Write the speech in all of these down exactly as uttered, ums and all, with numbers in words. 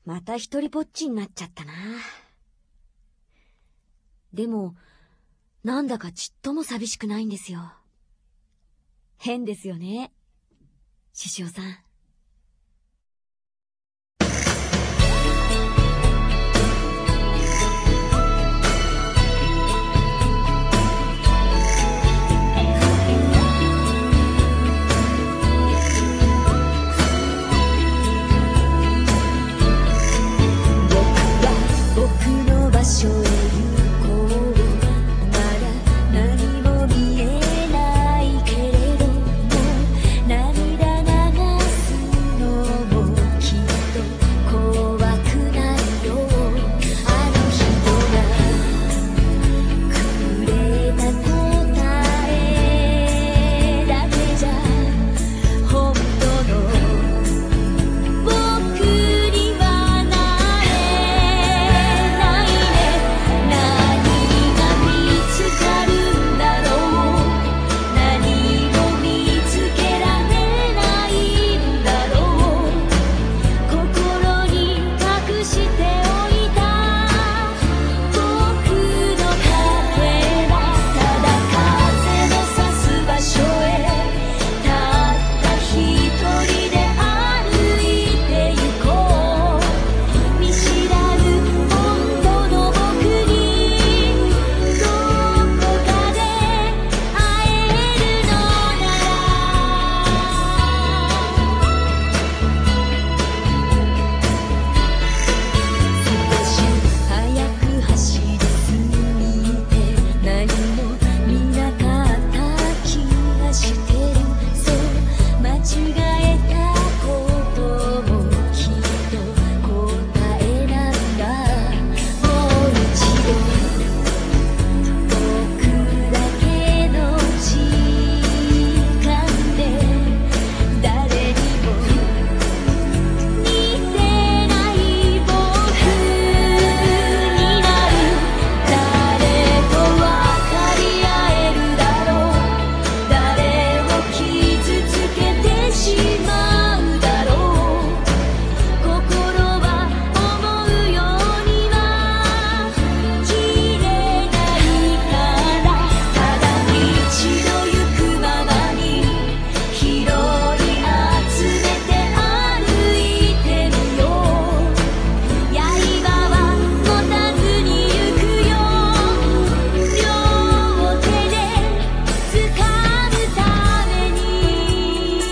また一人ぼっちになっちゃったな。でも、なんだかちっとも寂しくないんですよ。変ですよね、獅子王さん。 場所へ行こう。まだ何も見えないけれども、涙流すのもきっと怖くないよ。あの人がくれた答えだけじゃ本当の僕にはなれないね。何が見つかるんだろう。何も見つけられないんだろう。心に隠しておいた僕のかけら。ただ風のさす場所へたった一人で歩いて行こう。見知らぬ本当の僕にどこかで会えるのなら。少し早く走りすぎて何も見なかった気がしてる。そう間違えたこともきっと答えなんだ。もう一度僕だけの時間で誰にも似てない僕になる。誰と分かり合えるだろう。誰を傷つけてしまうだろう。心は思うようには切れないから。ただ一度行くままに拾い集めて歩いてみよう。刃は持たずに行くよ。両手で掴むために。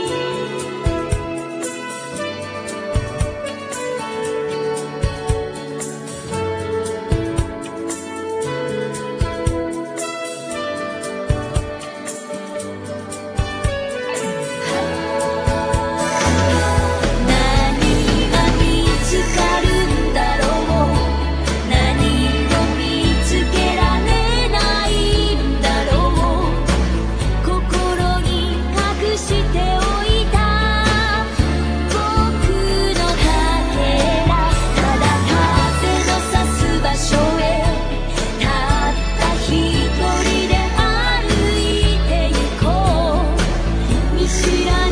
何が見つかるんだろう。何も見つけられないんだろう。心に隠しておいた僕のかけら。ただ風のさす場所へたった一人で歩いて行こう。見知ら